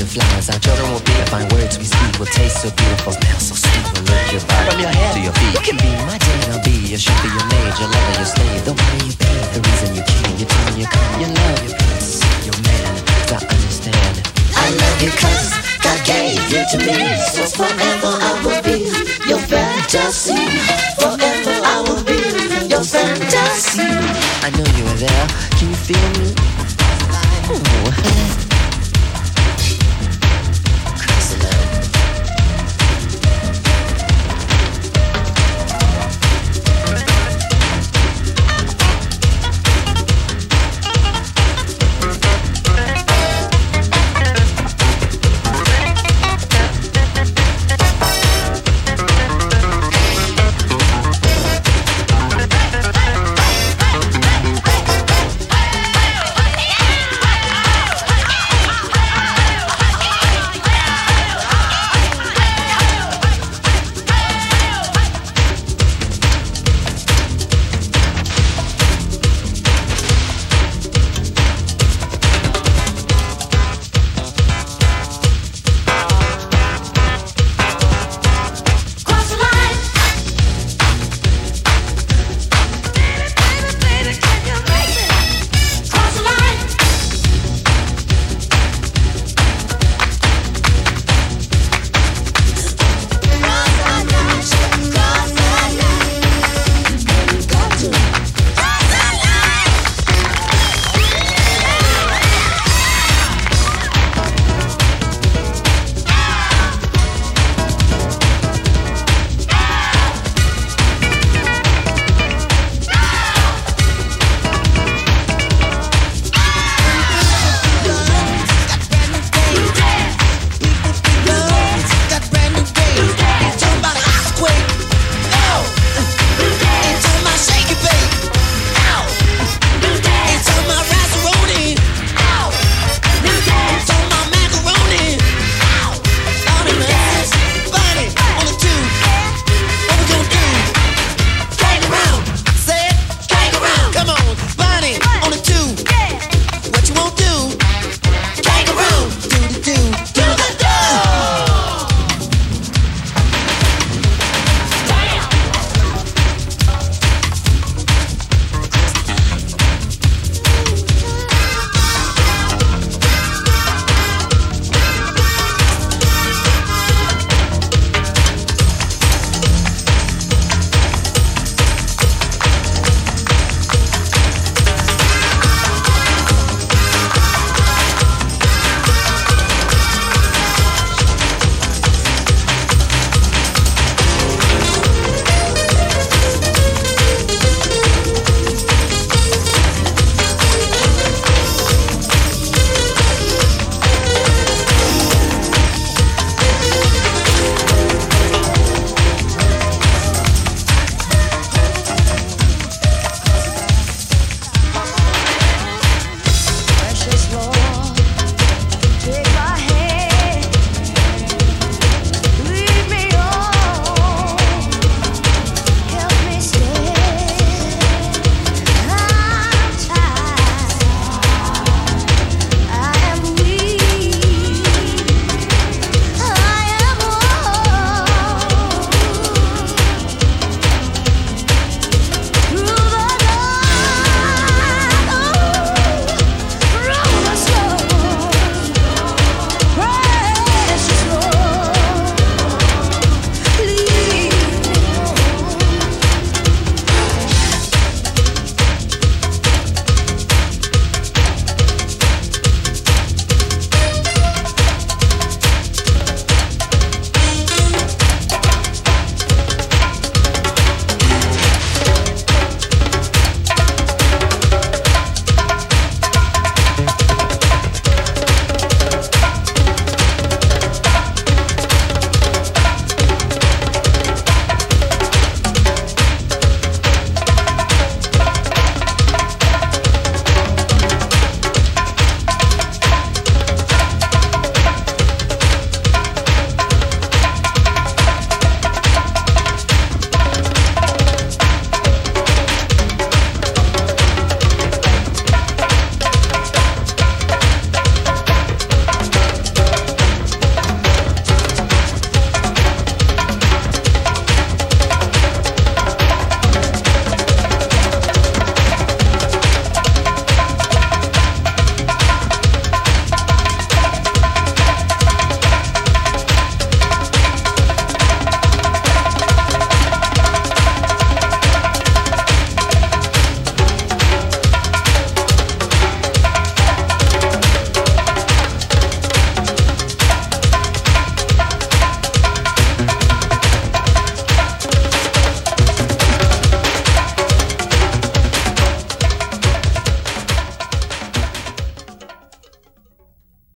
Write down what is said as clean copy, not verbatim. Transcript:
flowers. Our children will be. Fine words we speak will taste so beautiful, smell so sweet. Will lift your body from your head to your feet. You can be my date, I'll be your chauffeur, your maid, your lover, your slave. The way you be, the reason you came, your time, your come, your love, your peace, your man. I understand. I love you 'cause God gave you to me. So forever I will be your fantasy. Forever I will be your fantasy. I know you were there. Can you feel me?